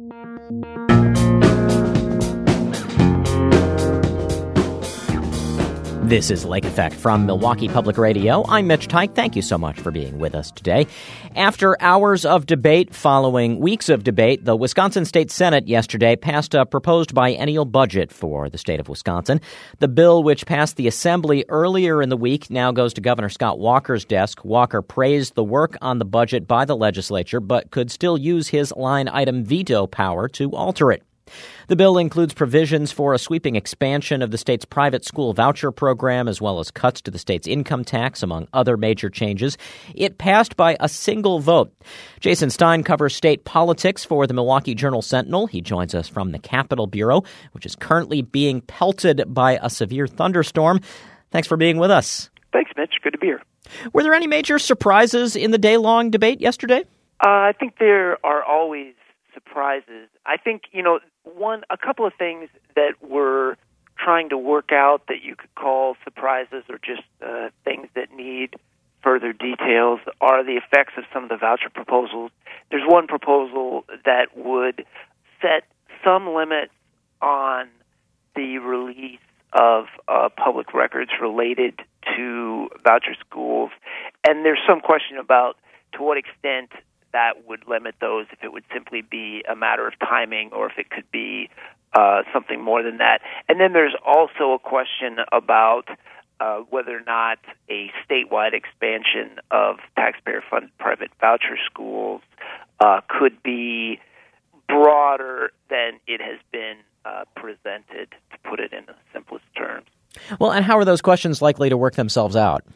This is Lake Effect from Milwaukee Public Radio. I'm Mitch Teich. Thank you so much for being with us today. After hours of debate following weeks of debate, the Wisconsin State Senate yesterday passed a proposed biennial budget for the state of Wisconsin. The bill, which passed the Assembly earlier in the week, now goes to Governor Scott Walker's desk. Walker praised the work on the budget by the legislature, but could still use his line item veto power to alter it. The bill includes provisions for a sweeping expansion of the state's private school voucher program, as well as cuts to the state's income tax, among other major changes. It passed by a single vote. Jason Stein covers state politics for the Milwaukee Journal-Sentinel. He joins us from the Capitol Bureau, which is currently being pelted by a severe thunderstorm. Thanks for being with us. Thanks, Mitch. Good to be here. Were there any major surprises in the day-long debate yesterday? I think there are always surprises. I think, a couple of things that we're trying to work out that you could call surprises or just things that need further details are the effects of some of the voucher proposals. There's one proposal that would set some limits on the release of public records related to voucher schools, and there's some question about to what extent that would limit those, if it would simply be a matter of timing or if it could be something more than that. And then there's also a question about whether or not a statewide expansion of taxpayer-funded private voucher schools could be broader than it has been presented, to put it in the simplest terms. Well, and how are those questions likely to work themselves out?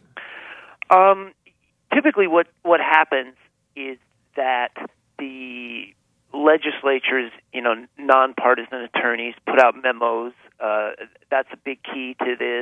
Typically what happens is that the legislature's, nonpartisan attorneys put out memos. That's a big key to this.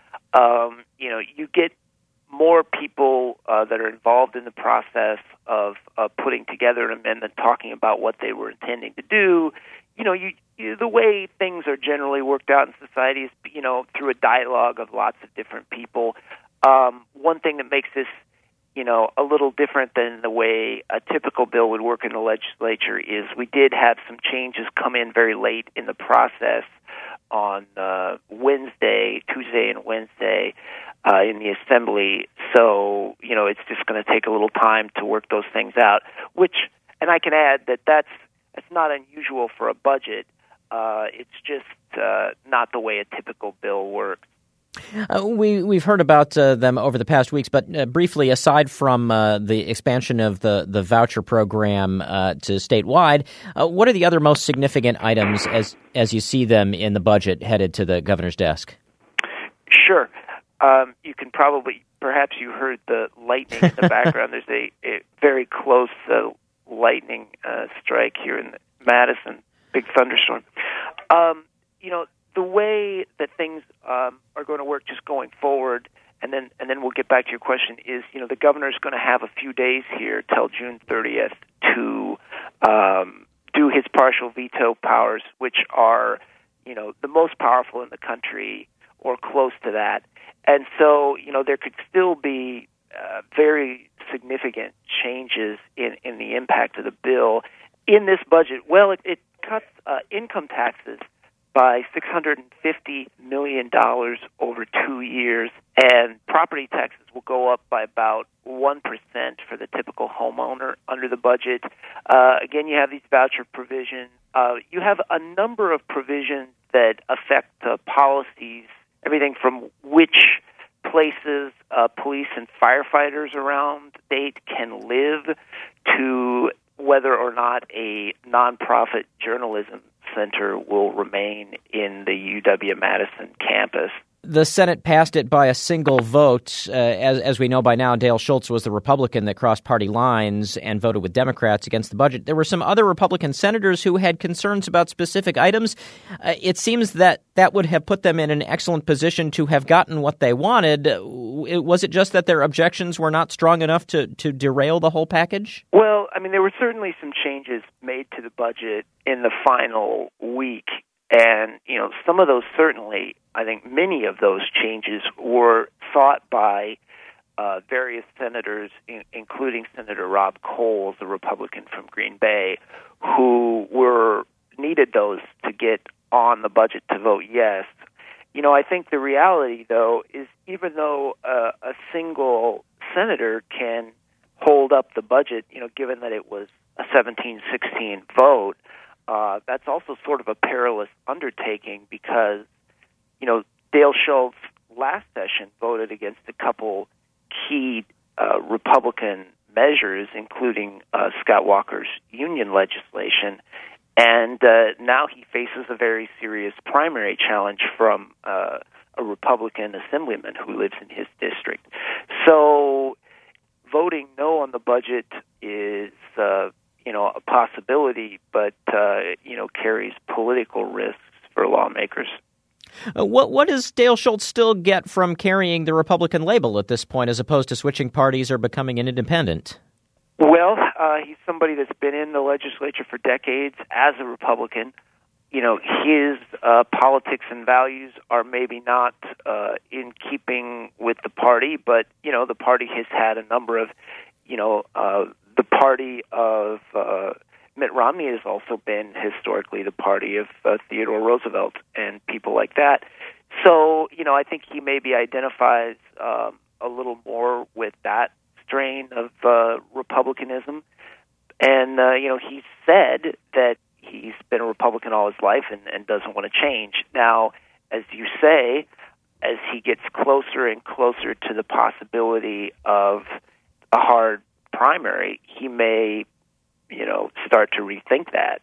You get more people that are involved in the process of putting together an amendment, talking about what they were intending to do. The way things are generally worked out in society is, through a dialogue of lots of different people. One thing that makes this a little different than the way a typical bill would work in the legislature is we did have some changes come in very late in the process on Tuesday and Wednesday in the Assembly. So, it's just going to take a little time to work those things out, and I can add that's not unusual for a budget. It's just not the way a typical bill works. We've heard about them over the past weeks, but briefly, aside from the expansion of the voucher program to statewide, what are the other most significant items as you see them in the budget headed to the governor's desk? Sure. You can perhaps you heard the lightning in the background. There's a very close lightning strike here in Madison, big thunderstorm. The way that things are going to work just going forward, and then we'll get back to your question, is, the governor's going to have a few days here till June 30th to do his partial veto powers, which are, the most powerful in the country or close to that. And so, there could still be very significant changes in the impact of the bill. In this budget, it cuts income taxes by $650 million over 2 years, and property taxes will go up by about 1% for the typical homeowner under the budget. Again, you have these voucher provisions. You have a number of provisions that affect policies, everything from which places police and firefighters around the state can live to whether or not a nonprofit journalism center will remain in the UW-Madison campus. The Senate passed it by a single vote. As we know by now, Dale Schultz was the Republican that crossed party lines and voted with Democrats against the budget. There were some other Republican senators who had concerns about specific items. It seems that would have put them in an excellent position to have gotten what they wanted. Was it just that their objections were not strong enough to derail the whole package? Well, there were certainly some changes made to the budget in the final week. And, some of those certainly, I think many of those changes were thought by various senators, including Senator Rob Coles, a Republican from Green Bay, who needed those to get on the budget to vote yes. I think the reality, though, is even though a single senator can hold up the budget, given that it was a 17-16 vote, that's also sort of a perilous undertaking because, Dale Schultz last session voted against a couple key Republican measures, including Scott Walker's union legislation. And now he faces a very serious primary challenge from a Republican assemblyman who lives in his district. So voting no on the budget is, a possibility, but, carries political risks for lawmakers. What does Dale Schultz still get from carrying the Republican label at this point as opposed to switching parties or becoming an independent? Well, he's somebody that's been in the legislature for decades as a Republican. His politics and values are maybe not in keeping with the party, but, the party has had a number of, the party of Mitt Romney has also been historically the party of Theodore Roosevelt and people like that. So, I think he maybe identifies a little more with that strain of republicanism. And, he said that he's been a Republican all his life and doesn't want to change. Now, as you say, as he gets closer and closer to the possibility of a hard primary, he may, start to rethink that.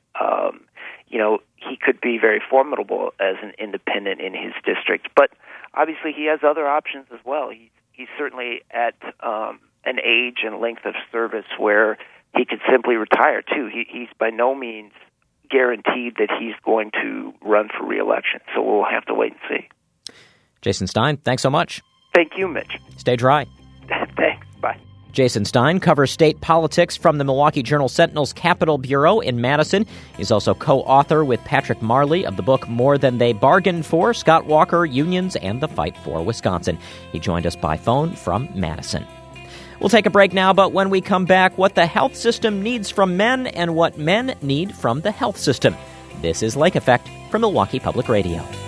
He could be very formidable as an independent in his district, but obviously he has other options as well. He's certainly at an age and length of service where he could simply retire, too. He's by no means guaranteed that he's going to run for re-election, so we'll have to wait and see. Jason Stein, thanks so much. Thank you, Mitch. Stay dry. Thanks. Bye. Jason Stein covers state politics from the Milwaukee Journal-Sentinel's Capitol Bureau in Madison. He's also co-author with Patrick Marley of the book More Than They Bargained For, Scott Walker, Unions, and the Fight for Wisconsin. He joined us by phone from Madison. We'll take a break now, but when we come back, what the health system needs from men and what men need from the health system. This is Lake Effect from Milwaukee Public Radio.